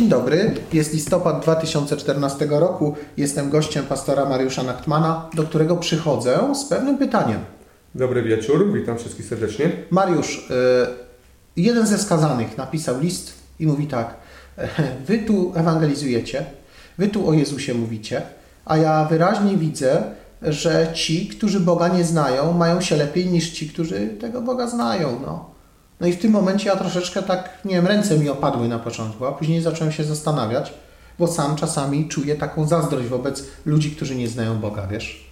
dobry, jest listopad 2014 roku. Jestem gościem pastora Mariusza Nachtmana, do którego przychodzę z pewnym pytaniem. Dobry wieczór, witam wszystkich serdecznie. Mariusz, jeden ze skazanych napisał list i mówi tak: wy tu ewangelizujecie, wy tu o Jezusie mówicie, a ja wyraźnie widzę, że ci, którzy Boga nie znają, mają się lepiej niż ci, którzy tego Boga znają. No i w tym momencie ja troszeczkę tak, nie wiem, ręce mi opadły na początku, a później zacząłem się zastanawiać, bo sam czasami czuję taką zazdrość wobec ludzi, którzy nie znają Boga, wiesz?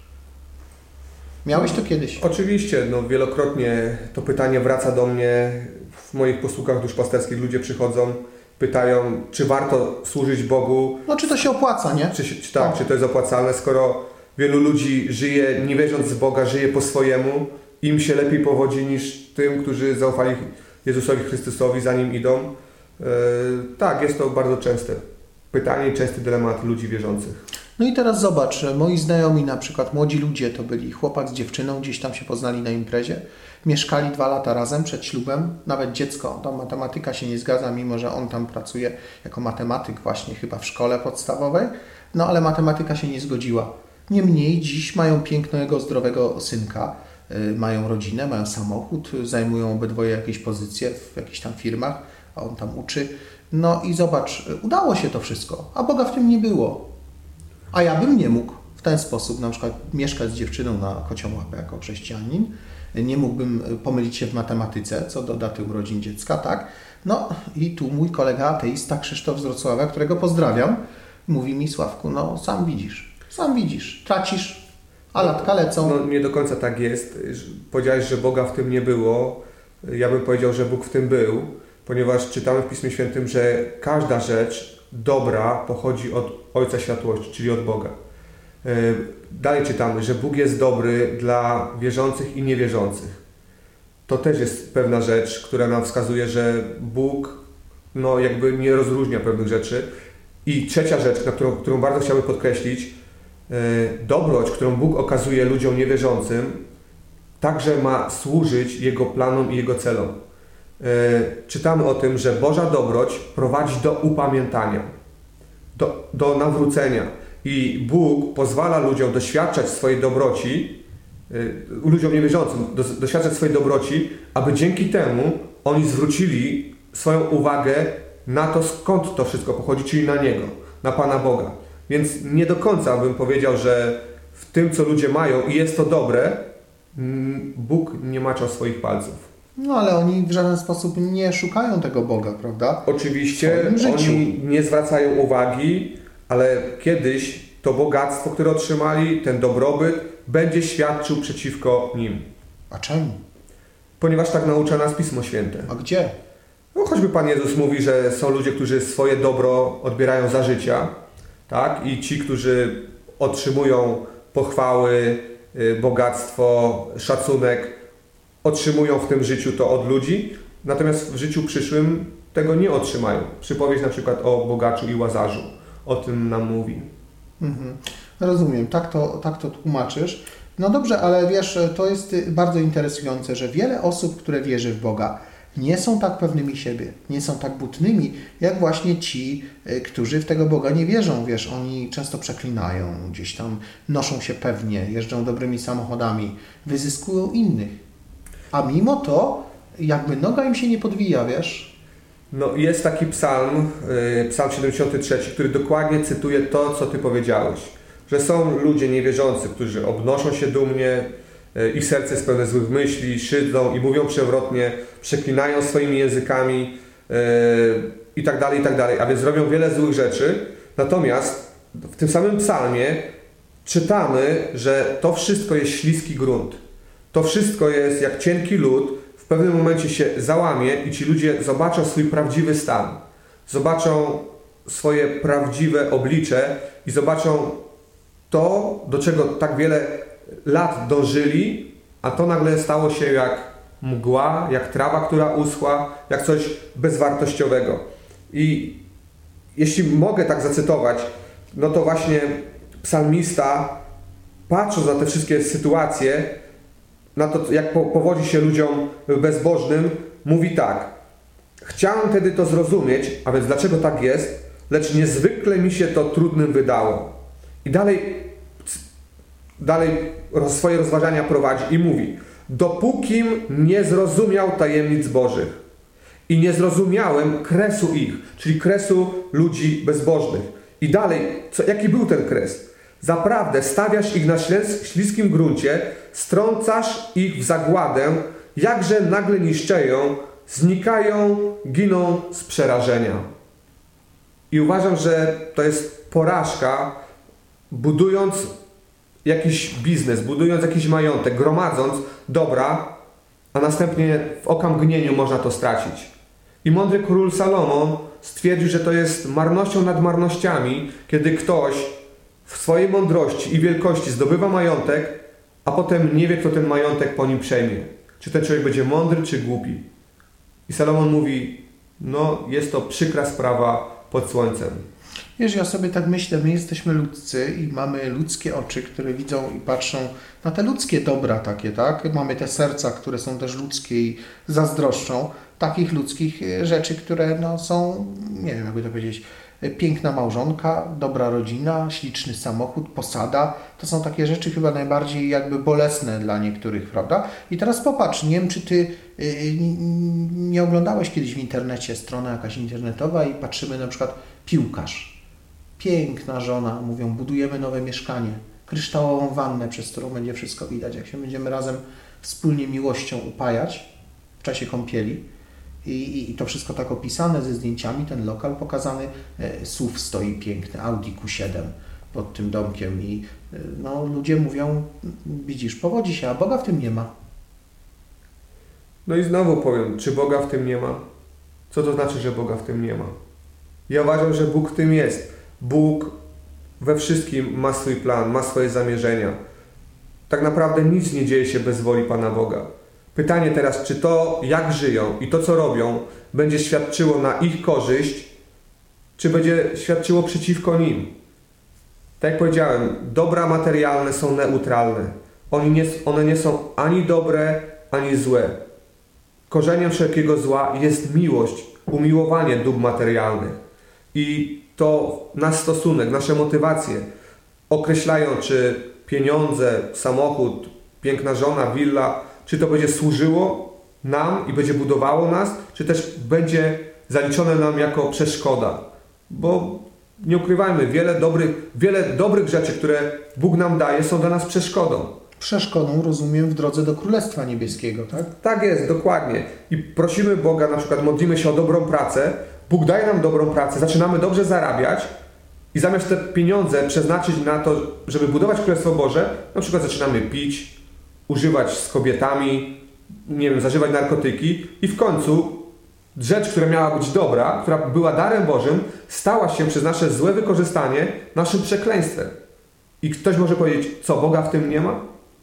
Miałeś to kiedyś? Oczywiście, wielokrotnie to pytanie wraca do mnie. W moich posługach duszpasterskich ludzie przychodzą, pytają, czy warto służyć Bogu. No czy to się opłaca, nie? Czy to jest opłacalne, skoro wielu ludzi żyje nie wierząc w Boga, żyje po swojemu, im się lepiej powodzi niż tym, którzy zaufali Jezusowi Chrystusowi, za Nim idą. Tak, jest to bardzo częste pytanie i częsty dylemat ludzi wierzących. No i teraz zobacz, moi znajomi, na przykład młodzi ludzie, to byli chłopak z dziewczyną, gdzieś tam się poznali na imprezie, mieszkali 2 lata razem przed ślubem, nawet dziecko, tam matematyka się nie zgadza, mimo że on tam pracuje jako matematyk właśnie chyba w szkole podstawowej, no ale matematyka się nie zgodziła. Niemniej dziś mają pięknego, zdrowego synka, mają rodzinę, mają samochód, zajmują obydwoje jakieś pozycje w jakichś tam firmach, a on tam uczy. No i zobacz, udało się to wszystko, a Boga w tym nie było. A ja bym nie mógł w ten sposób na przykład mieszkać z dziewczyną na kocią łapę jako chrześcijanin. Nie mógłbym pomylić się w matematyce co do daty urodzin dziecka, tak? No i tu mój kolega ateista Krzysztof z Wrocławia, którego pozdrawiam, mówi mi: Sławku, sam widzisz, tracisz, a latka lecą. No nie do końca tak jest. Powiedziałeś, że Boga w tym nie było. Ja bym powiedział, że Bóg w tym był, ponieważ czytamy w Pismie Świętym, że każda rzecz dobra pochodzi od Ojca Światłości, czyli od Boga. Dalej czytamy, że Bóg jest dobry dla wierzących i niewierzących. To też jest pewna rzecz, która nam wskazuje, że Bóg jakby nie rozróżnia pewnych rzeczy. I trzecia rzecz, którą bardzo chciałbym podkreślić, dobroć, którą Bóg okazuje ludziom niewierzącym, także ma służyć Jego planom i Jego celom. Czytamy o tym, że Boża dobroć prowadzi do upamiętania, do nawrócenia. I Bóg pozwala ludziom doświadczać swojej dobroci, ludziom niewierzącym doświadczać swojej dobroci, aby dzięki temu oni zwrócili swoją uwagę na to, skąd to wszystko pochodzi, czyli na Niego, na Pana Boga. Więc nie do końca bym powiedział, że w tym, co ludzie mają i jest to dobre, Bóg nie maczał swoich palców. No ale oni w żaden sposób nie szukają tego Boga, prawda? Oczywiście oni nie zwracają uwagi, ale kiedyś to bogactwo, które otrzymali, ten dobrobyt, będzie świadczył przeciwko nim. A czemu? Ponieważ tak naucza nas Pismo Święte. A gdzie? Choćby Pan Jezus mówi, że są ludzie, którzy swoje dobro odbierają za życia, tak? I ci, którzy otrzymują pochwały, bogactwo, szacunek, otrzymują w tym życiu to od ludzi, natomiast w życiu przyszłym tego nie otrzymają. Przypowieść na przykład o bogaczu i łazarzu o tym nam mówi. Rozumiem, tak to tłumaczysz. No dobrze, ale wiesz, to jest bardzo interesujące, że wiele osób, które wierzy w Boga, nie są tak pewnymi siebie, nie są tak butnymi, jak właśnie ci, którzy w tego Boga nie wierzą. Wiesz, oni często przeklinają, gdzieś tam noszą się pewnie, jeżdżą dobrymi samochodami, wyzyskują innych. A mimo to jakby noga im się nie podwija, wiesz? No jest taki psalm 73, który dokładnie cytuje to, co Ty powiedziałeś. Że są ludzie niewierzący, którzy obnoszą się dumnie, ich serce jest pełne złych myśli, szydzą i mówią przewrotnie, przeklinają swoimi językami i tak dalej, a więc robią wiele złych rzeczy. Natomiast w tym samym psalmie czytamy, że to wszystko jest śliski grunt. To wszystko jest jak cienki lód, w pewnym momencie się załamie i ci ludzie zobaczą swój prawdziwy stan. Zobaczą swoje prawdziwe oblicze i zobaczą to, do czego tak wiele lat dążyli, a to nagle stało się jak mgła, jak trawa, która uschła, jak coś bezwartościowego. I jeśli mogę tak zacytować, no to właśnie psalmista, patrząc na te wszystkie sytuacje, na to, jak powodzi się ludziom bezbożnym, mówi tak: chciałem wtedy to zrozumieć, a więc dlaczego tak jest, lecz niezwykle mi się to trudnym wydało. I dalej swoje rozważania prowadzi i mówi: dopókim nie zrozumiał tajemnic Bożych i nie zrozumiałem kresu ich, czyli kresu ludzi bezbożnych. I dalej, jaki był ten kres? Zaprawdę stawiasz ich na śliskim gruncie, strącasz ich w zagładę, jakże nagle niszczeją, znikają, giną z przerażenia. I uważam, że to jest porażka, budując jakiś biznes, budując jakiś majątek, gromadząc dobra, a następnie w okamgnieniu można to stracić. I mądry król Salomon stwierdził, że to jest marnością nad marnościami, kiedy ktoś w swojej mądrości i wielkości zdobywa majątek, a potem nie wie, kto ten majątek po nim przejmie. Czy ten człowiek będzie mądry, czy głupi. I Salomon mówi, no jest to przykra sprawa pod słońcem. Wiesz, ja sobie tak myślę, my jesteśmy ludzcy i mamy ludzkie oczy, które widzą i patrzą na te ludzkie dobra takie, tak? Mamy te serca, które są też ludzkie i zazdroszczą takich ludzkich rzeczy, które no, są, nie wiem jakby to powiedzieć, piękna małżonka, dobra rodzina, śliczny samochód, posada. To są takie rzeczy chyba najbardziej jakby bolesne dla niektórych, prawda? I teraz popatrz, nie wiem, czy Ty nie oglądałeś kiedyś w internecie strona jakaś internetowa i patrzymy na przykład piłkarz. Piękna żona, mówią, budujemy nowe mieszkanie, kryształową wannę, przez którą będzie wszystko widać, jak się będziemy razem wspólnie miłością upajać w czasie kąpieli. I to wszystko tak opisane ze zdjęciami, ten lokal pokazany, SUV stoi piękny, Audi Q7 pod tym domkiem i no, ludzie mówią, widzisz, powodzi się, a Boga w tym nie ma. No i znowu powiem, czy Boga w tym nie ma? Co to znaczy, że Boga w tym nie ma? Ja uważam, że Bóg w tym jest. Bóg we wszystkim ma swój plan, ma swoje zamierzenia. Tak naprawdę nic nie dzieje się bez woli Pana Boga. Pytanie teraz, czy to, jak żyją i to, co robią, będzie świadczyło na ich korzyść, czy będzie świadczyło przeciwko nim. Tak jak powiedziałem, dobra materialne są neutralne. One nie są ani dobre, ani złe. Korzeniem wszelkiego zła jest miłość, umiłowanie dóbr materialnych. I to nasz stosunek, nasze motywacje określają, czy pieniądze, samochód, piękna żona, willa, czy to będzie służyło nam i będzie budowało nas, czy też będzie zaliczone nam jako przeszkoda. Bo nie ukrywajmy, wiele dobrych rzeczy, które Bóg nam daje, są dla nas przeszkodą. Przeszkodą, rozumiem, w drodze do Królestwa Niebieskiego, tak? Tak jest, dokładnie. I prosimy Boga, na przykład modlimy się o dobrą pracę, Bóg daje nam dobrą pracę, zaczynamy dobrze zarabiać i zamiast te pieniądze przeznaczyć na to, żeby budować Królestwo Boże, na przykład zaczynamy pić, używać z kobietami, nie wiem, zażywać narkotyki i w końcu rzecz, która miała być dobra, która była darem Bożym, stała się przez nasze złe wykorzystanie naszym przekleństwem. I ktoś może powiedzieć, co, Boga w tym nie ma?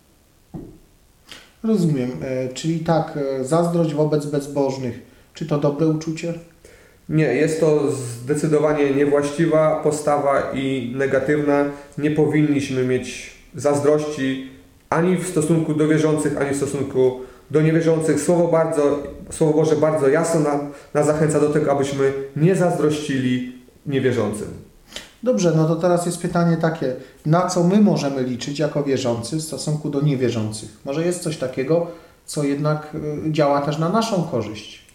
Rozumiem. Czyli tak, zazdrość wobec bezbożnych. Czy to dobre uczucie? Nie, jest to zdecydowanie niewłaściwa postawa i negatywna. Nie powinniśmy mieć zazdrości ani w stosunku do wierzących, ani w stosunku do niewierzących. Słowo Boże bardzo jasno nas zachęca do tego, abyśmy nie zazdrościli niewierzącym. Dobrze, no to teraz jest pytanie takie, na co my możemy liczyć jako wierzący w stosunku do niewierzących? Może jest coś takiego, co jednak działa też na naszą korzyść?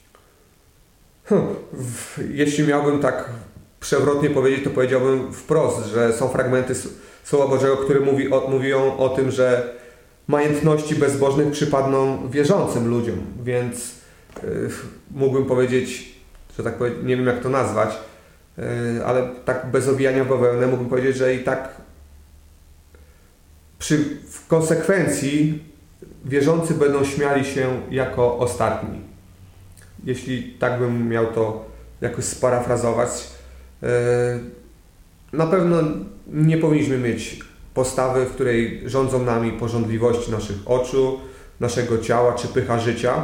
Jeśli miałbym tak przewrotnie powiedzieć, to powiedziałbym wprost, że są fragmenty Słowa Bożego, które mówią o tym, że majątności bezbożnych przypadną wierzącym ludziom, więc mógłbym powiedzieć, że tak powiem, nie wiem jak to nazwać, ale tak bez owijania w bawełnę mógłbym powiedzieć, że i tak w konsekwencji wierzący będą śmiali się jako ostatni. Jeśli tak bym miał to jakoś sparafrazować, na pewno nie powinniśmy mieć postawy, w której rządzą nami pożądliwości naszych oczu, naszego ciała czy pycha życia.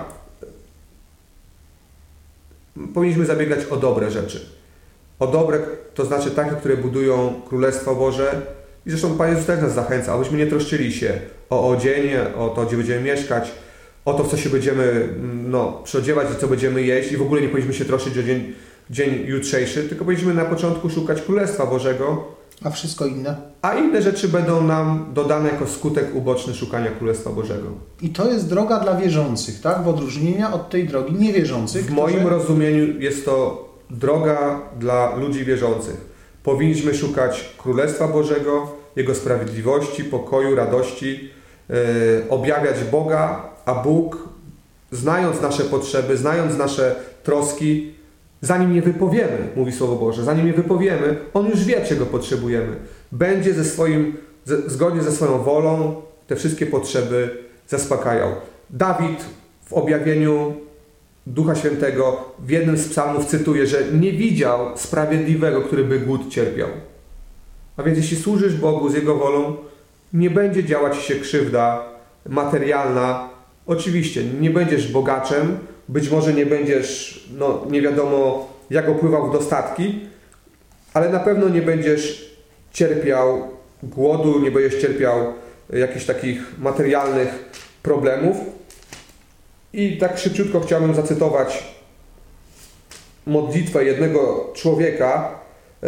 Powinniśmy zabiegać o dobre rzeczy. O dobre, to znaczy takie, które budują Królestwo Boże. I zresztą Pan Jezus też nas zachęca, abyśmy nie troszczyli się o odzienie, o to, gdzie będziemy mieszkać, o to, w co się będziemy przyodziewać, co będziemy jeść i w ogóle nie powinniśmy się troszczyć dzień jutrzejszy, tylko powinniśmy na początku szukać Królestwa Bożego. A wszystko inne? A inne rzeczy będą nam dodane jako skutek uboczny szukania Królestwa Bożego. I to jest droga dla wierzących, tak? W odróżnieniu od tej drogi niewierzących. W moim rozumieniu jest to droga dla ludzi wierzących. Powinniśmy szukać Królestwa Bożego, Jego sprawiedliwości, pokoju, radości, objawiać Boga, a Bóg, znając nasze potrzeby, znając nasze troski, zanim je wypowiemy, mówi Słowo Boże, zanim je wypowiemy, On już wie, czego potrzebujemy. Będzie zgodnie ze swoją wolą te wszystkie potrzeby zaspokajał. Dawid w objawieniu Ducha Świętego w jednym z psalmów cytuje, że nie widział sprawiedliwego, który by głód cierpiał. A więc jeśli służysz Bogu z Jego wolą, nie będzie działać się krzywda materialna. Oczywiście nie będziesz bogaczem, być może nie będziesz, nie wiadomo jak opływał w dostatki, ale na pewno nie będziesz cierpiał głodu, nie będziesz cierpiał jakichś takich materialnych problemów. I tak szybciutko chciałbym zacytować modlitwę jednego człowieka,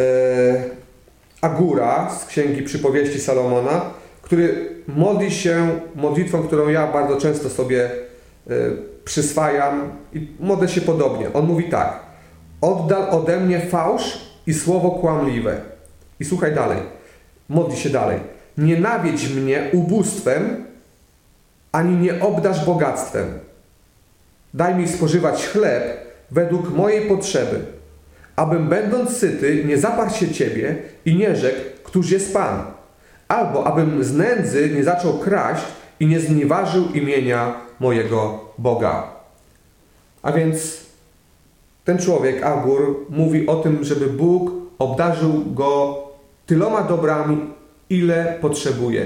Agura z Księgi Przypowieści Salomona, który modli się modlitwą, którą ja bardzo często sobie przyswajam i modlę się podobnie. On mówi tak: oddal ode mnie fałsz i słowo kłamliwe. I słuchaj dalej. Modli się dalej. Nie nawiedź mnie ubóstwem, ani nie obdarz bogactwem. Daj mi spożywać chleb według mojej potrzeby, abym będąc syty nie zaparł się Ciebie i nie rzekł, któż jest Pan. Albo abym z nędzy nie zaczął kraść i nie znieważył imienia mojego Boga. A więc ten człowiek, Agur, mówi o tym, żeby Bóg obdarzył go tyloma dobrami, ile potrzebuje.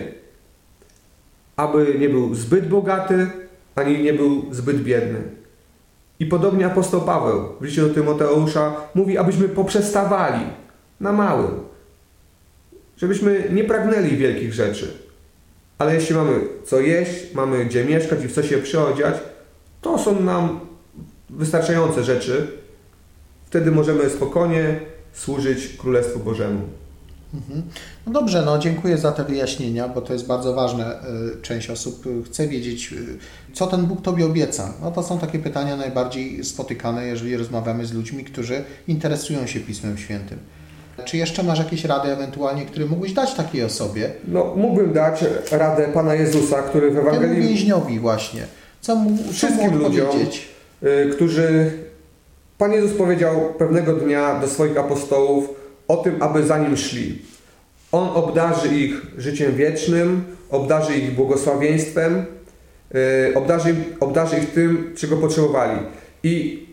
Aby nie był zbyt bogaty, ani nie był zbyt biedny. I podobnie apostoł Paweł w liście do Tymoteusza mówi, abyśmy poprzestawali na małym. Żebyśmy nie pragnęli wielkich rzeczy. Ale jeśli mamy co jeść, mamy gdzie mieszkać i w co się przyodziać, to są nam wystarczające rzeczy. Wtedy możemy spokojnie służyć Królestwu Bożemu. No dobrze, dziękuję za te wyjaśnienia, bo to jest bardzo ważne. Część osób chce wiedzieć, co ten Bóg Tobie obieca. To są takie pytania najbardziej spotykane, jeżeli rozmawiamy z ludźmi, którzy interesują się Pismem Świętym. Czy jeszcze masz jakieś rady ewentualnie, które mógłbyś dać takiej osobie? Mógłbym dać radę Pana Jezusa, który w Ewangelii... Temu więźniowi właśnie. Co mu ludziom, którzy... Pan Jezus powiedział pewnego dnia do swoich apostołów o tym, aby za Nim szli. On obdarzy ich życiem wiecznym, obdarzy ich błogosławieństwem, obdarzy ich tym, czego potrzebowali. I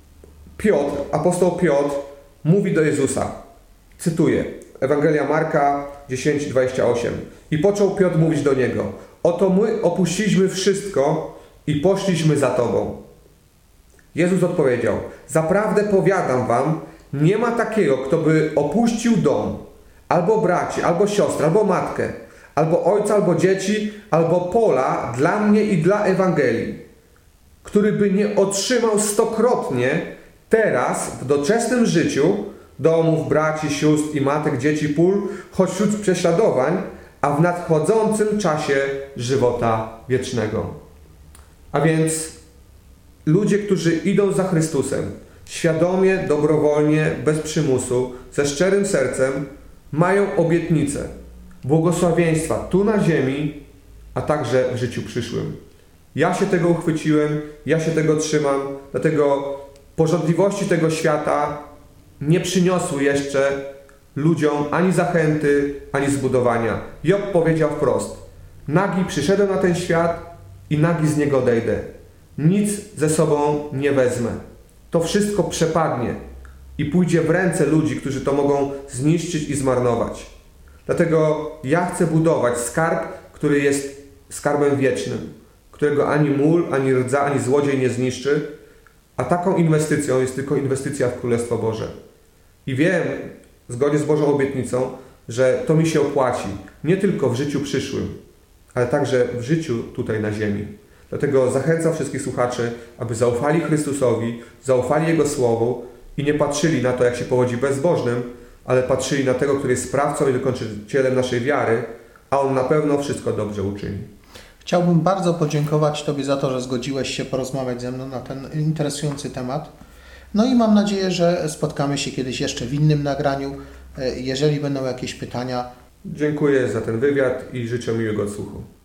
apostoł Piotr mówi do Jezusa, cytuję, Ewangelia Marka 10:28. I począł Piotr mówić do Niego: oto my opuściliśmy wszystko i poszliśmy za Tobą. Jezus odpowiedział: zaprawdę powiadam wam, nie ma takiego, kto by opuścił dom, albo braci, albo siostrę, albo matkę, albo ojca, albo dzieci, albo pola dla mnie i dla Ewangelii, który by nie otrzymał stokrotnie teraz, w doczesnym życiu, domów, braci, sióstr i matek, dzieci, pól, choć wśród prześladowań, a w nadchodzącym czasie żywota wiecznego. A więc ludzie, którzy idą za Chrystusem, świadomie, dobrowolnie, bez przymusu, ze szczerym sercem, mają obietnicę błogosławieństwa tu na ziemi, a także w życiu przyszłym. Ja się tego uchwyciłem, ja się tego trzymam, dlatego pożądliwości tego świata nie przyniosły jeszcze ludziom ani zachęty, ani zbudowania. Job powiedział wprost: nagi przyszedłem na ten świat i nagi z niego odejdę. Nic ze sobą nie wezmę. To wszystko przepadnie i pójdzie w ręce ludzi, którzy to mogą zniszczyć i zmarnować. Dlatego ja chcę budować skarb, który jest skarbem wiecznym, którego ani mól, ani rdza, ani złodziej nie zniszczy, a taką inwestycją jest tylko inwestycja w Królestwo Boże. I wiem, zgodnie z Bożą obietnicą, że to mi się opłaci, nie tylko w życiu przyszłym, ale także w życiu tutaj na ziemi. Dlatego zachęcam wszystkich słuchaczy, aby zaufali Chrystusowi, zaufali Jego Słowu i nie patrzyli na to, jak się powodzi bezbożnym, ale patrzyli na tego, który jest sprawcą i dokończycielem naszej wiary, a on na pewno wszystko dobrze uczyni. Chciałbym bardzo podziękować Tobie za to, że zgodziłeś się porozmawiać ze mną na ten interesujący temat. No i mam nadzieję, że spotkamy się kiedyś jeszcze w innym nagraniu. Jeżeli będą jakieś pytania. Dziękuję za ten wywiad i życzę miłego odsłuchu.